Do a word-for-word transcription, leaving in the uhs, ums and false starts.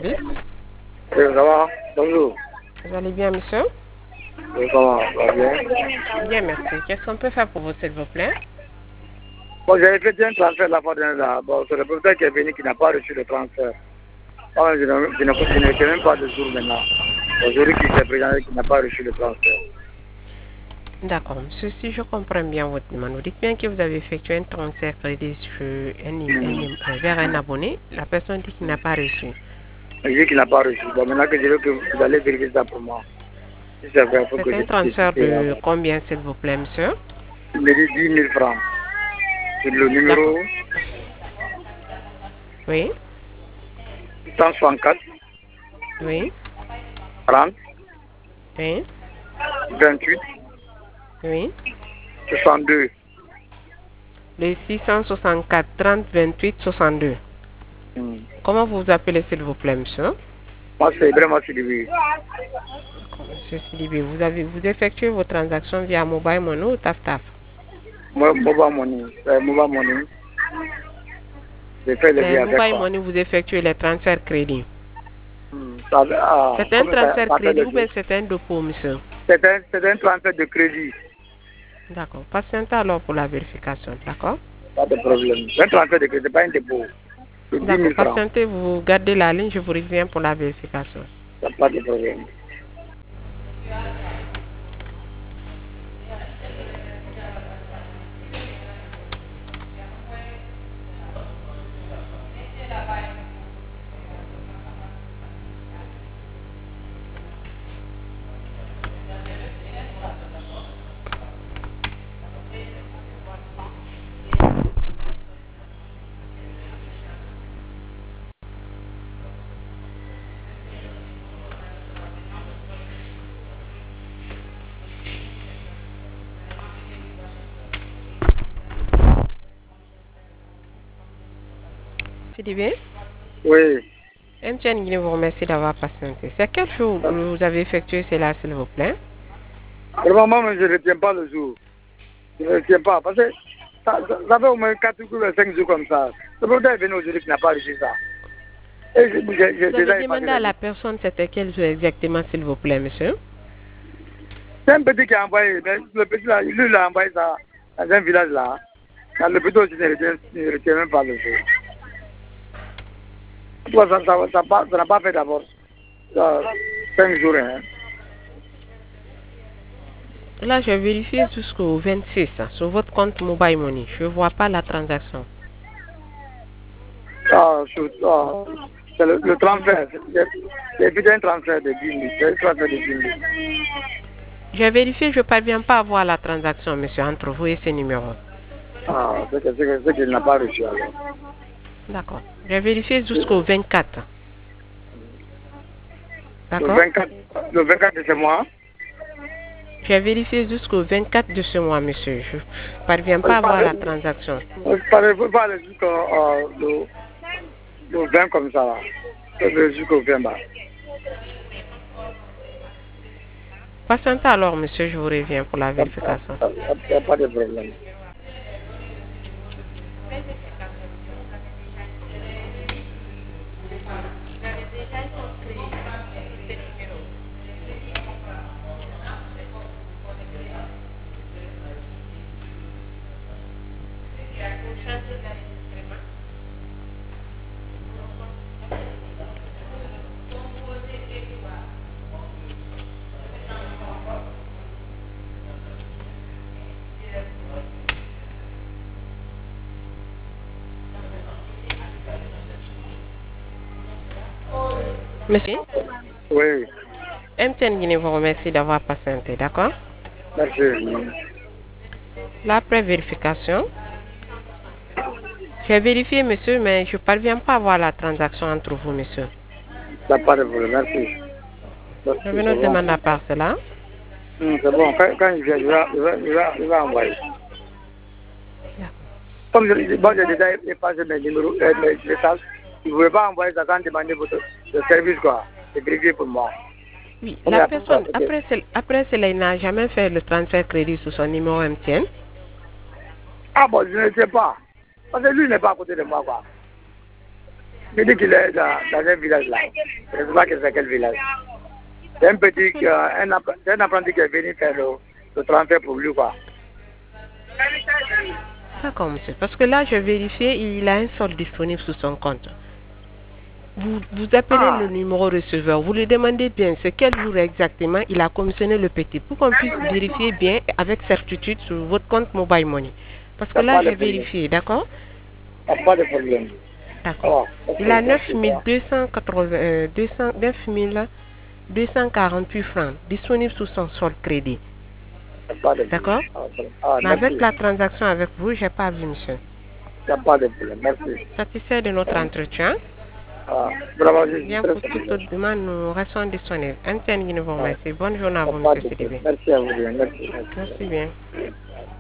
service. Oui, ça va. Bonjour. Vous allez bien, monsieur? Oui, ça va, ça va bien. Bien, merci. Qu'est-ce qu'on peut faire pour vous, s'il vous plaît? Bon, j'ai effectué un transfert la fois dernière. Bon, c'est le propriétaire qui est venu qui n'a pas reçu le transfert. Bon, je ne je ne- je ne sais même pas de jour maintenant. Aujourd'hui, qui s'est présenté qui n'a pas reçu le transfert. D'accord, monsieur, si je comprends bien votre demande, vous dites bien que vous avez effectué un transfert crédit sur un, un- un- vers un abonné. La personne dit qu'il n'a pas reçu. Il dit qu'il n'a pas reçu. Bon, maintenant que je veux que vous allez vérifier ça pour moi. Si c'est vrai, il faut que C'est je un transfert décide. de combien, s'il vous plaît, monsieur? Il me dit dix mille francs. C'est le numéro D'accord. Oui, cent soixante-quatre, oui, trente, oui, vingt-huit, oui. soixante-deux. Le six cent soixante-quatre trente vingt-huit soixante-deux. Hmm. Comment vous vous appelez, s'il vous plaît, monsieur? Moi, c'est vraiment Sylvie. Monsieur Sidibé, vous avez vous effectuez vos transactions via Mobile Money ou TafTaf? Moi, mobile money. C'est mobile money. J'ai fait le Les vie avec Mobile quoi. Money, vous effectuez les transferts crédits. Hmm. Ça, ah, C'est un comment ça, transfert ça fait crédit le ou jeu? bien c'est un dépôt, monsieur? C'est un, c'est un transfert de crédit. D'accord. Patientez alors pour la vérification, d'accord? Pas de problème. C'est un transfert de crédit, c'est pas un dépôt. C'est dix D'accord. mille francs. Patientez, vous gardez la ligne, je vous reviens pour la vérification. Y a pas de problème. Sidibé, Oui. M T N Guinée vous remercie d'avoir patienté. C'est quel jour vous avez effectué cela, s'il vous plaît? Vraiment, moi, je ne retiens pas le jour. Je ne retiens pas. Parce que ça, ça, ça fait au moins quatre ou cinq jours comme ça. Le propriétaire est venu aujourd'hui qui n'a pas reçu ça. Et je, je, je, Vous déjà avez demandé à la personne c'était quel jour exactement, s'il vous plaît, monsieur? c'est un petit qui a envoyé, mais le petit là, lui il a envoyé ça dans un village là. Dans le petit aussi ne retient, ne retient même pas le jour. Ça n'a ça, ça, ça, ça pas fait d'abord euh, cinq jours. Hein. Là, j'ai vérifié jusqu'au vingt-six hein, sur votre compte Mobile Money. Je ne vois pas la transaction. Ah, sur, ah, c'est le, le transfert. C'est plutôt un transfert de dix mille. C'est un transfert de dix mille. J'ai vérifié, je ne parviens pas à voir la transaction, monsieur, entre vous et ce numéro. Ah, c'est que- c'est que- c'est qu'il n'a pas reçu alors. D'accord. J'ai vérifié jusqu'au vingt-quatre. Le D'accord? vingt-quatre, le vingt-quatre de ce mois. J'ai vérifié jusqu'au vingt-quatre de ce mois, monsieur. Je ne parviens pas à voir la transaction. Il faut pas aller jusqu'au euh, le, le vingt comme ça. Là. Jusqu'au vingt. Bah. Patientez alors, monsieur, je vous reviens pour la Il vérification. n'y a pas de problème. Monsieur, Oui, M T N Guinée vous remercie d'avoir patienté, d'accord? merci. La pré-vérification. J'ai vérifié, monsieur, mais je ne parviens pas à voir la transaction entre vous, monsieur. Il n'y a pas de problème, merci. Merci, Je vais c'est nous bon. demander à part cela. Hum, c'est bon, quand, quand il vient, il va, il va, il va, il va envoyer. Comme je dis, moi j'ai déjà effacé mes numéros, euh, mes messages, il ne voulait pas envoyer ça sans demander votre le service, quoi. C'est gratuit pour moi. Oui, On est la à- personne, ok. après, cela- après cela, il n'a jamais fait le transfert crédit sur son numéro M T N. Ah bon, je ne sais pas. Parce que lui n'est pas à côté de moi, quoi. Il dit qu'il est dans, dans un village là. Je ne sais pas que c'est quel village. C'est un petit, euh, un, app- c'est un apprenti qui est venu faire le, le transfert pour lui, quoi. D'accord, monsieur. Parce que là, j'ai vérifié, il a un solde disponible sur son compte. Vous, vous appelez Ah, le numéro receveur, vous lui demandez bien c'est quel jour exactement il a commissionné le petit pour qu'on puisse vérifier bien avec certitude sur votre compte Mobile Money. Parce il que n'y a là, pas de j'ai problème. vérifié, d'accord? Il n'y a pas de problème. D'accord. Oh, ok, Il a merci. Il neuf mille deux cent quatre-vingts, euh, deux cents, neuf mille deux cent quarante-huit francs disponibles sous son solde crédit. n'y a pas de problème. D'accord? Ah, ah, Mais merci. avec la transaction avec vous, j'ai pas vu, monsieur. Il n'y a pas de problème. Merci. Satisfait de notre entretien. Ah, vraiment, je suis Bien très pour toute satisfait. autre demande, nous restons disponibles. Interne, nous vous Ah, remercie. Bonne journée à il n'y vous, a pas monsieur de problème. Sidibé. Merci à vous. Merci. Merci. Merci bien.